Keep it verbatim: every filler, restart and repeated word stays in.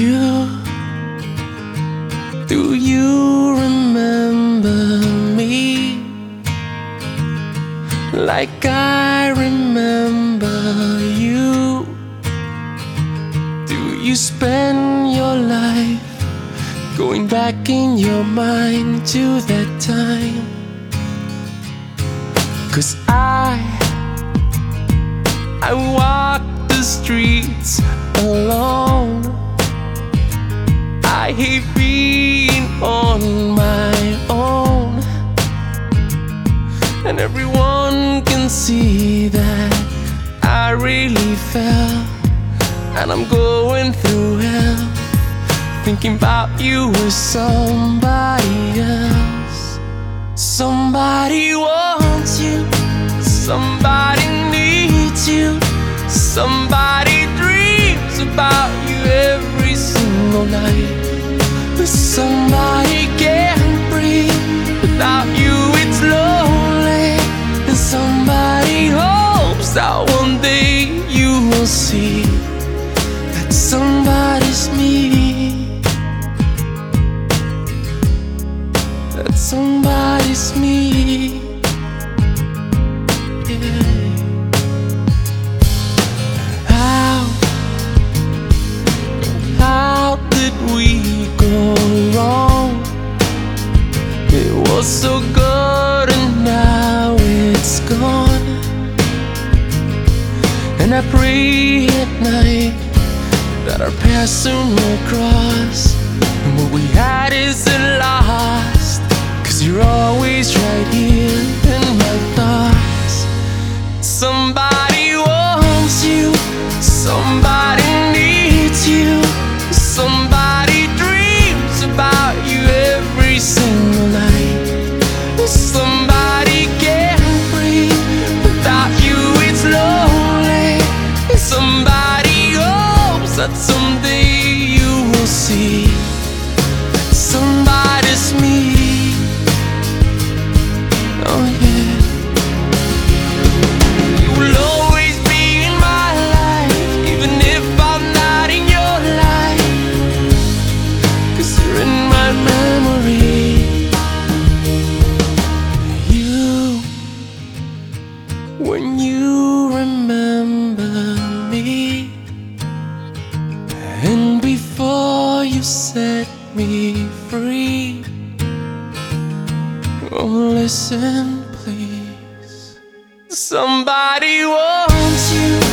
You, do you remember me like I remember you? Do you spend your life going back in your mind to that time? 'Cause I, I walk the streets alone. I hate being on my own, and everyone can see that I really fell, and I'm going through hell, thinking about you with somebody else. Somebody wants you, somebody needs you, somebody dreams about you every single night. But somebody can't breathe without you, it's lonely. And somebody hopes that one day you will see that somebody's me, that somebody's me. Yeah. How, how did we go wrong? It was so good and now it's gone. And I pray at night that our paths soon will cross, and what we had isn't lost, 'cause you're always right here in my thoughts. Somebody wants you, somebody needs you, somebody dreams about you every single night. Somebody can't breathe without you, it's lonely. Somebody hopes that someday you will see that somebody's me. Oh yeah. You will always be in my life, even if I'm not in your life, 'cause you're in my memory. You, when you remember me, and before you set me free, oh listen please. Somebody wants you,